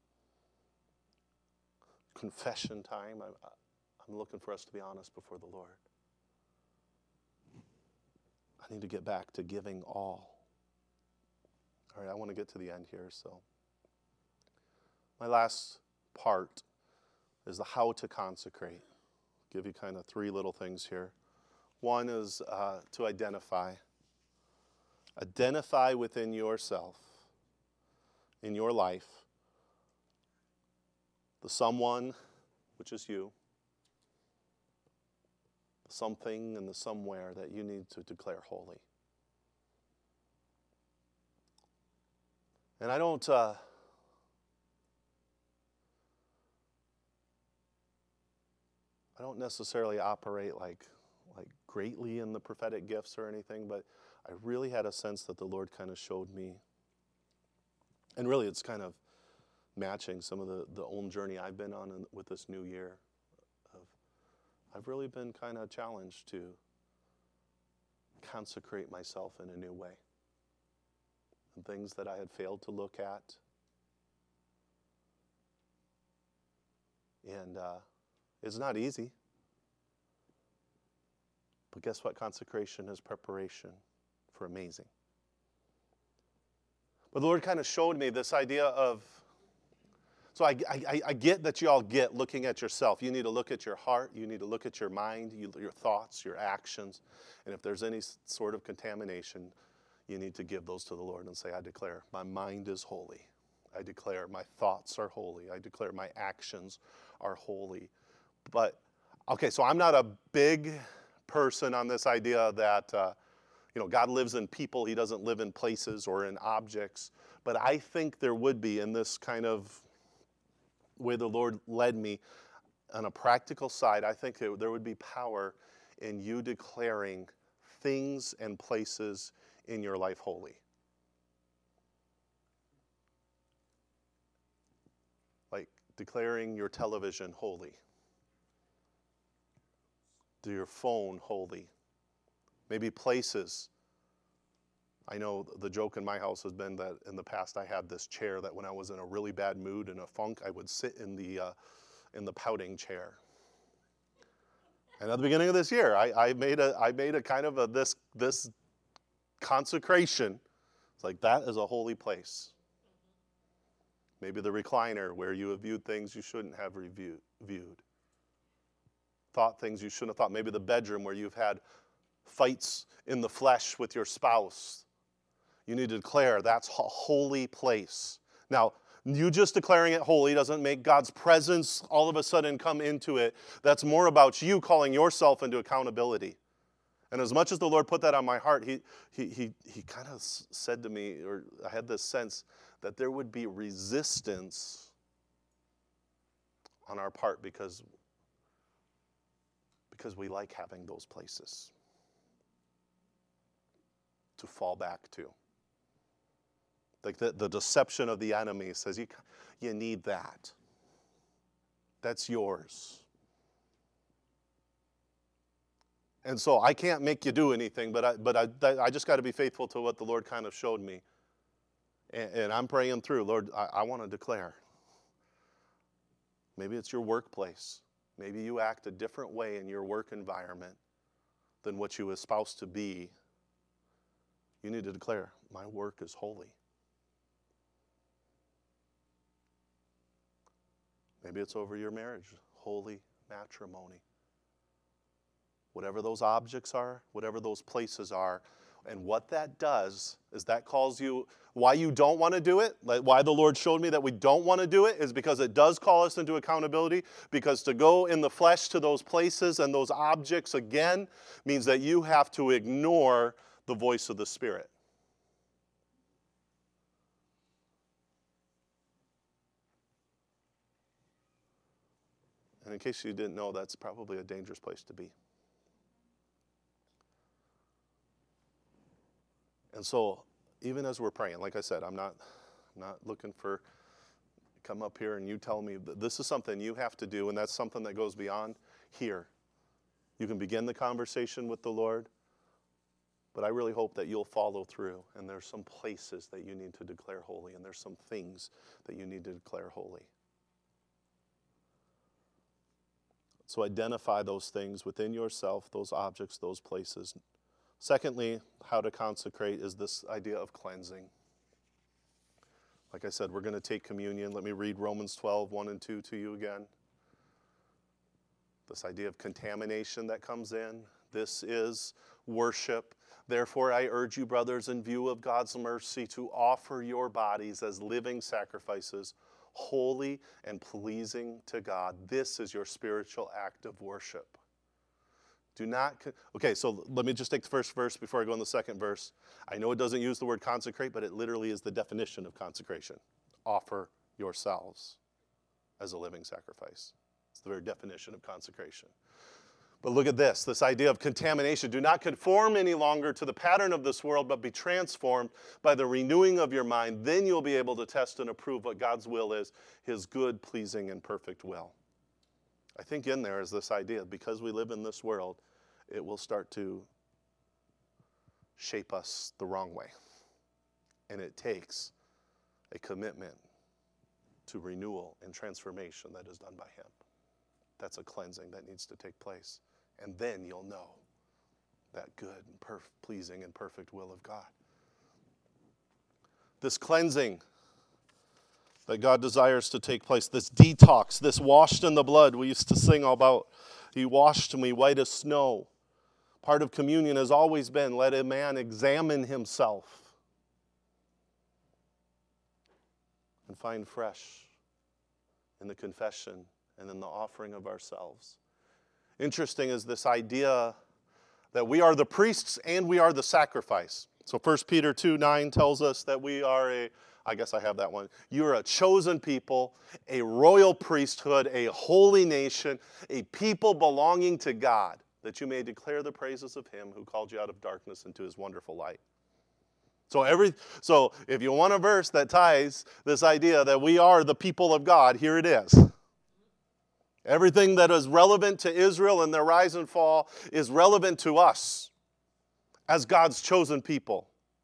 Speaker 1: confession time. I'm, I'm looking for us to be honest before the Lord. I need to get back to giving all. All right, I want to get to the end here, so. My last part is the how to consecrate. I'll give you kind of three little things here. One is uh, to identify. Identify within yourself, in your life, the someone, which is you, the something and the somewhere that you need to declare holy. And I don't, uh, I don't necessarily operate like, like greatly in the prophetic gifts or anything, but I really had a sense that the Lord kind of showed me. And really it's kind of matching some of the, the own journey I've been on in, with this new year. Of, I've really been kind of challenged to consecrate myself in a new way. And things that I had failed to look at. And uh, it's not easy. But guess what? Consecration is preparation for amazing. But the Lord kind of showed me this idea of, so I, I, I get that you all get looking at yourself. You need to look at your heart. You need to look at your mind, you, your thoughts, your actions. And if there's any sort of contamination, you need to give those to the Lord and say, I declare my mind is holy. I declare my thoughts are holy. I declare my actions are holy. But, okay, so I'm not a big person on this idea that, uh, you know, God lives in people. He doesn't live in places or in objects. But I think there would be, in this kind of way the Lord led me, on a practical side, I think it, there would be power in you declaring things and places in your life holy. Like declaring your television holy. Do your phone holy. Maybe places. I know the joke in my house has been that in the past I had this chair that when I was in a really bad mood and a funk, I would sit in the uh, in the pouting chair. And at the beginning of this year, I, I made a I made a kind of a this this consecration. It's like that is a holy place. Maybe the recliner where you have viewed things you shouldn't have review, viewed. Thought things you shouldn't have thought. Maybe the bedroom where you've had fights in the flesh with your spouse. You need to declare that's a holy place. Now, you just declaring it holy doesn't make God's presence all of a sudden come into it. That's more about you calling yourself into accountability. And as much as the Lord put that on my heart, he he he he kind of said to me, or I had this sense that there would be resistance on our part because, because we like having those places to fall back to. Like the, the deception of the enemy says, you, you need that. That's yours. And so I can't make you do anything, but I, but I, I just got to be faithful to what the Lord kind of showed me. And, and I'm praying through, Lord, I, I want to declare. Maybe it's your workplace. Maybe you act a different way in your work environment than what you espouse to be. You need to declare, my work is holy. Maybe it's over your marriage, holy matrimony. Whatever those objects are, whatever those places are, and what that does is that calls you, why you don't want to do it, like why the Lord showed me that we don't want to do it is because it does call us into accountability, because to go in the flesh to those places and those objects again means that you have to ignore the voice of the Spirit. And in case you didn't know, that's probably a dangerous place to be. And so, even as we're praying, like I said, I'm not, I'm not looking for, come up here and you tell me, this is something you have to do, and that's something that goes beyond here. You can begin the conversation with the Lord, but I really hope that you'll follow through, and there's some places that you need to declare holy, and there's some things that you need to declare holy. So identify those things within yourself, those objects, those places, Secondly, how to consecrate is this idea of cleansing. Like I said, we're going to take communion. Let me read Romans twelve, one and two to you again. This idea of contamination that comes in. This is worship. Therefore, I urge you, brothers, in view of God's mercy, to offer your bodies as living sacrifices, holy and pleasing to God. This is your spiritual act of worship. Do not, con- okay, so let me just take the first verse before I go on the second verse. I know it doesn't use the word consecrate, but it literally is the definition of consecration. Offer yourselves as a living sacrifice. It's the very definition of consecration. But look at this, this idea of contamination. Do not conform any longer to the pattern of this world, but be transformed by the renewing of your mind. Then you'll be able to test and approve what God's will is, his good, pleasing, and perfect will. I think in there is this idea, because we live in this world, it will start to shape us the wrong way. And it takes a commitment to renewal and transformation that is done by him. That's a cleansing that needs to take place. And then you'll know that good and perf- pleasing and perfect will of God. This cleansing that God desires to take place, this detox, this washed in the blood we used to sing all about. He washed me white as snow. Part of communion has always been, let a man examine himself and find fresh in the confession and in the offering of ourselves. Interesting is this idea that we are the priests and we are the sacrifice. So First Peter two nine tells us that we are a, I guess I have that one. You are a chosen people, a royal priesthood, a holy nation, a people belonging to God, that you may declare the praises of him who called you out of darkness into his wonderful light. So every so if you want a verse that ties this idea that we are the people of God, here it is. Everything that is relevant to Israel and their rise and fall is relevant to us as God's chosen people.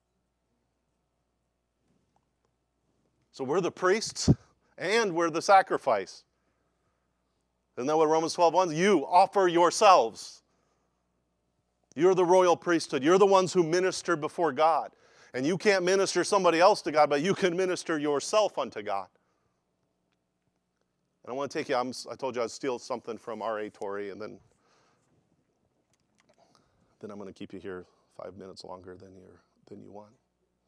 Speaker 1: So we're the priests and we're the sacrifice. Isn't that what Romans twelve one? You offer yourselves. You're the royal priesthood. You're the ones who minister before God. And you can't minister somebody else to God, but you can minister yourself unto God. And I want to take you, I'm, I told you I'd steal something from R A Torrey, and then, then I'm going to keep you here five minutes longer than, you're, than you want.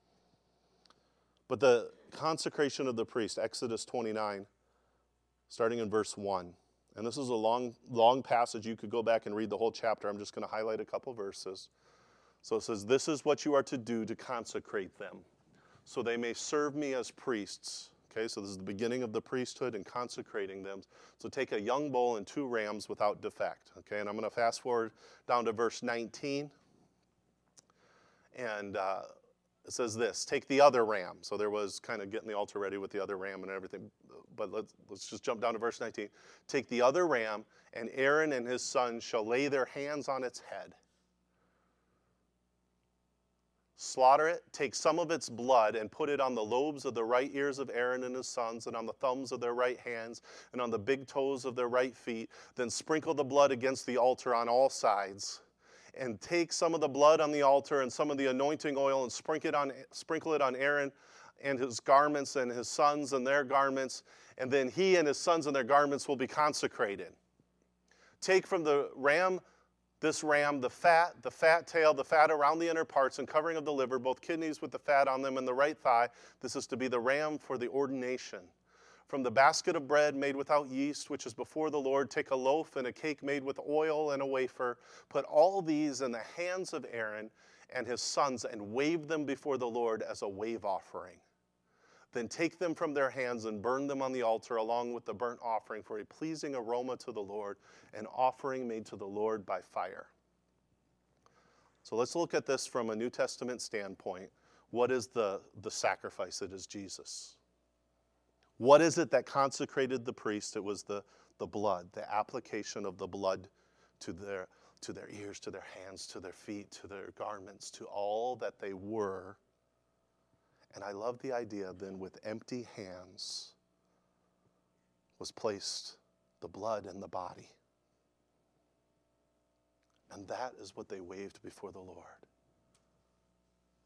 Speaker 1: But the consecration of the priest, Exodus twenty-nine, starting in verse one. And this is a long, long passage. You could go back and read the whole chapter. I'm just going to highlight a couple verses. So it says, this is what you are to do to consecrate them, so they may serve me as priests. Okay, so this is the beginning of the priesthood and consecrating them. So take a young bull and two rams without defect. Okay, and I'm going to fast forward down to verse nineteen. And uh, it says this, take the other ram. So there was kind of getting the altar ready with the other ram and everything. But let's, let's just jump down to verse nineteen. Take the other ram, and Aaron and his sons shall lay their hands on its head. Slaughter it, take some of its blood, and put it on the lobes of the right ears of Aaron and his sons, and on the thumbs of their right hands, and on the big toes of their right feet. Then sprinkle the blood against the altar on all sides. And take some of the blood on the altar and some of the anointing oil, and sprinkle it on, sprinkle it on Aaron and his garments, and his sons and their garments. And then he and his sons and their garments will be consecrated. Take from the ram This ram, the fat, the fat tail, the fat around the inner parts and covering of the liver, both kidneys with the fat on them and the right thigh. This is to be the ram for the ordination. From the basket of bread made without yeast, which is before the Lord, take a loaf and a cake made with oil and a wafer. Put all these in the hands of Aaron and his sons and wave them before the Lord as a wave offering. Then take them from their hands and burn them on the altar along with the burnt offering for a pleasing aroma to the Lord, an offering made to the Lord by fire. So let's look at this from a New Testament standpoint. What is the, the sacrifice? It is Jesus. What is it that consecrated the priest? It was the, the blood, the application of the blood to their, to their ears, to their hands, to their feet, to their garments, to all that they were. And I love the idea then with empty hands was placed the blood and the body. And that is what they waved before the Lord.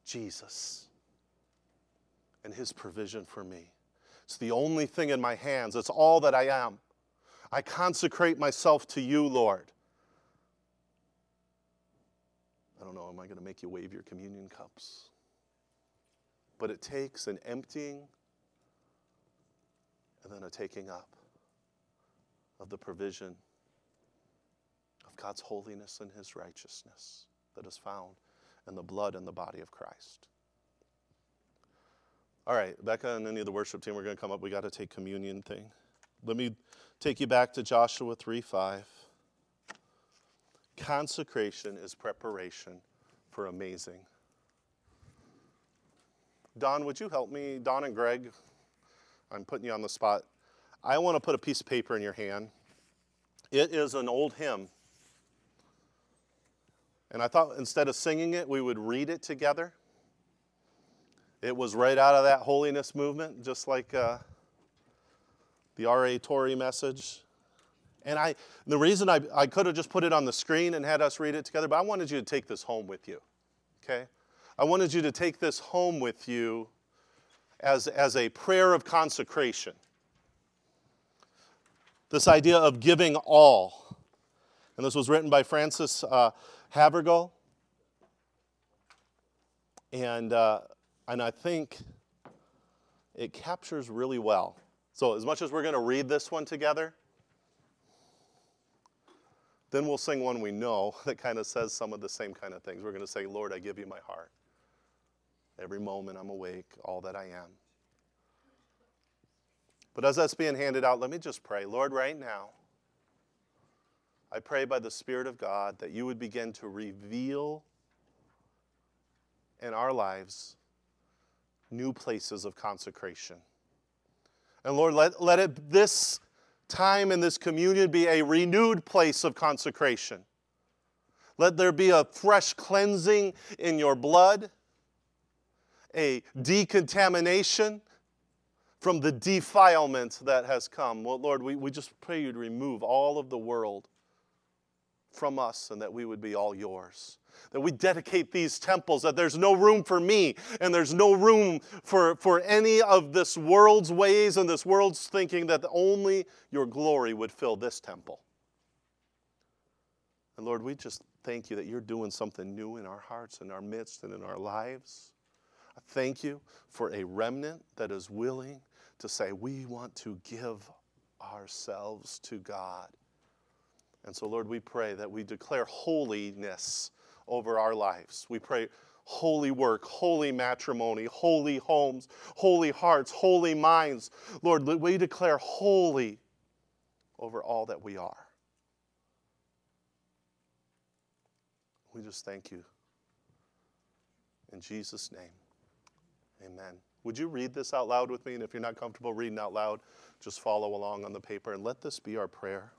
Speaker 1: Jesus and his provision for me. It's the only thing in my hands. It's all that I am. I consecrate myself to you, Lord. I don't know, am I going to make you wave your communion cups? But it takes an emptying and then a taking up of the provision of God's holiness and his righteousness that is found in the blood and the body of Christ. All right, Becca and any of the worship team, we're going to come up. We got to take communion thing. Let me take you back to Joshua three five. Consecration is preparation for amazing. Don, would you help me? Don and Greg, I'm putting you on the spot. I want to put a piece of paper in your hand. It is an old hymn. And I thought instead of singing it, we would read it together. It was right out of that holiness movement, just like uh, the R A Torrey message. And I, the reason I, I could have just put it on the screen and had us read it together, but I wanted you to take this home with you, okay? I wanted you to take this home with you as, as a prayer of consecration. This idea of giving all. And this was written by Francis uh, Havergal. And, uh, and I think it captures really well. So as much as we're going to read this one together, then we'll sing one we know that kind of says some of the same kind of things. We're going to say, Lord, I give you my heart. Every moment I'm awake, all that I am. But as that's being handed out, let me just pray. Lord, right now, I pray by the Spirit of God that you would begin to reveal in our lives new places of consecration. And Lord, let, let it this time in this communion be a renewed place of consecration. Let there be a fresh cleansing in your blood, a decontamination from the defilement that has come. Well, Lord, we, we just pray you to remove all of the world from us and that we would be all yours. That we dedicate these temples, that there's no room for me and there's no room for, for any of this world's ways and this world's thinking, that only your glory would fill this temple. And Lord, we just thank you that you're doing something new in our hearts, in our midst, and in our lives. I thank you for a remnant that is willing to say, we want to give ourselves to God. And so, Lord, we pray that we declare holiness over our lives. We pray holy work, holy matrimony, holy homes, holy hearts, holy minds. Lord, we declare holy over all that we are. We just thank you. In Jesus' name, amen. Would you read this out loud with me? And if you're not comfortable reading out loud, just follow along on the paper and let this be our prayer.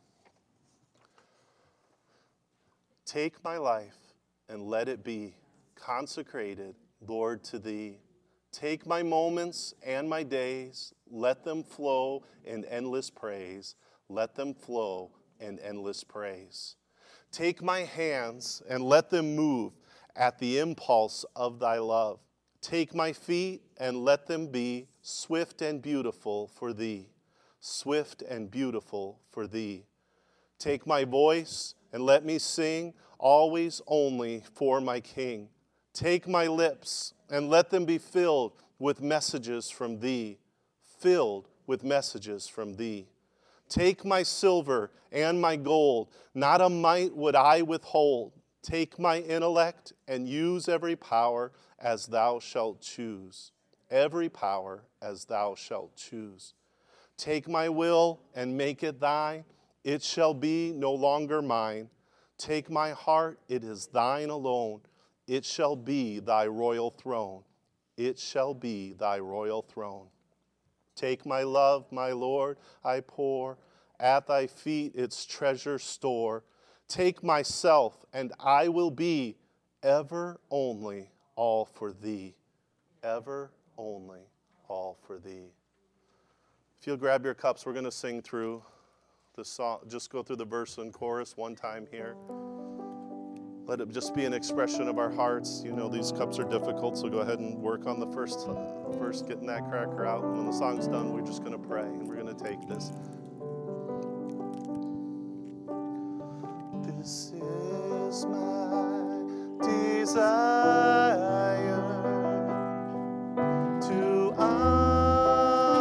Speaker 1: Take my life and let it be consecrated, Lord, to thee. Take my moments and my days, let them flow in endless praise. Let them flow in endless praise. Take my hands and let them move at the impulse of thy love. Take my feet and let them be swift and beautiful for thee, swift and beautiful for thee. Take my voice and let me sing always only for my King. Take my lips and let them be filled with messages from thee, filled with messages from thee. Take my silver and my gold, not a mite would I withhold. Take my intellect and use every power as thou shalt choose, every power as thou shalt choose. Take my will and make it thine, it shall be no longer mine. Take my heart, it is thine alone, it shall be thy royal throne, it shall be thy royal throne. Take my love, my Lord, I pour at thy feet its treasure store. Take myself, and I will be ever only all for thee, ever only all for thee. If you'll grab your cups, we're going to sing through the song. Just go through the verse and chorus one time here. Let it just be an expression of our hearts. You know, these cups are difficult, so go ahead and work on the first, uh, first getting that cracker out. And when the song's done, we're just going to pray, and we're going to take this. This is my desire.